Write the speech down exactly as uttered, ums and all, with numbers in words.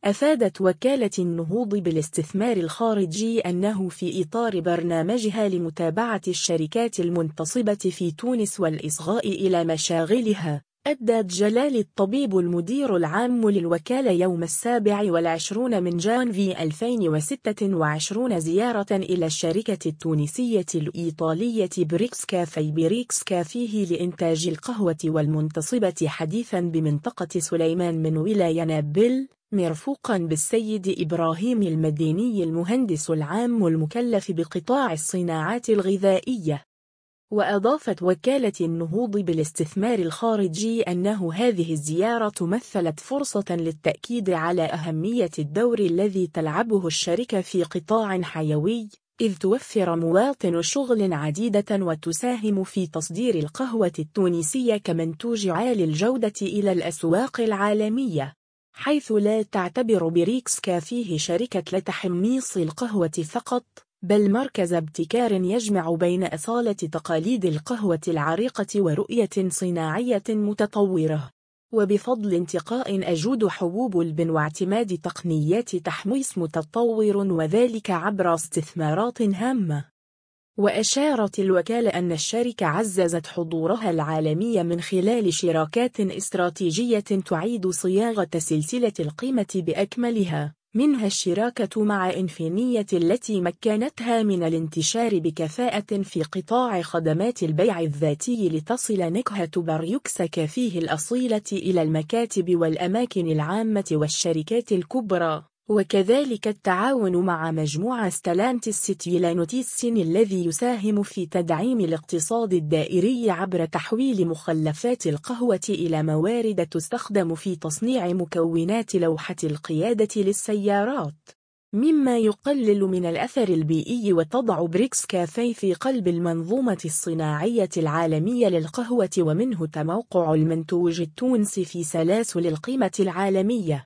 أفادت وكالة النهوض بالاستثمار الخارجي أنه في إطار برنامجها لمتابعة الشركات المنتصبة في تونس والإصغاء إلى مشاغلها، أدى جلال الطبيب المدير العام للوكالة يوم السابع والعشرون من جانفي ألفين وستة وعشرين زيارة إلى الشركة التونسية الإيطالية بريكس كافي بريكس كافيه لإنتاج القهوة والمنتصبة حديثا بمنطقة سليمان من ولاية نابل، مرفوقا بالسيد إبراهيم المديني المهندس العام المكلف بقطاع الصناعات الغذائية. وأضافت وكالة النهوض بالاستثمار الخارجي أنه هذه الزيارة مثلت فرصة للتأكيد على أهمية الدور الذي تلعبه الشركة في قطاع حيوي، إذ توفر مواطن شغل عديدة وتساهم في تصدير القهوة التونسية كمنتوج عالي الجودة إلى الأسواق العالمية، حيث لا تعتبر بريكس كافيه شركة لتحميص القهوة فقط، بل مركز ابتكار يجمع بين أصالة تقاليد القهوة العريقة ورؤية صناعية متطورة. وبفضل انتقاء أجود حبوب البن واعتماد تقنيات تحميص متطور، وذلك عبر استثمارات هامة. وأشارت الوكالة أن الشركة عززت حضورها العالمي من خلال شراكات استراتيجية تعيد صياغة سلسلة القيمة بأكملها، منها الشراكة مع إنفينية التي مكنتها من الانتشار بكفاءة في قطاع خدمات البيع الذاتي لتصل نكهة بريكس كافيه الأصيلة إلى المكاتب والأماكن العامة والشركات الكبرى، وكذلك التعاون مع مجموعة ستلانتيس ستيلانوتيس الذي يساهم في تدعيم الاقتصاد الدائري عبر تحويل مخلفات القهوة إلى موارد تستخدم في تصنيع مكونات لوحة القيادة للسيارات، مما يقلل من الأثر البيئي وتضع بريكس كافي في قلب المنظومة الصناعية العالمية للقهوة، ومنه تموقع المنتوج التونسي في سلاسل القيمة العالمية.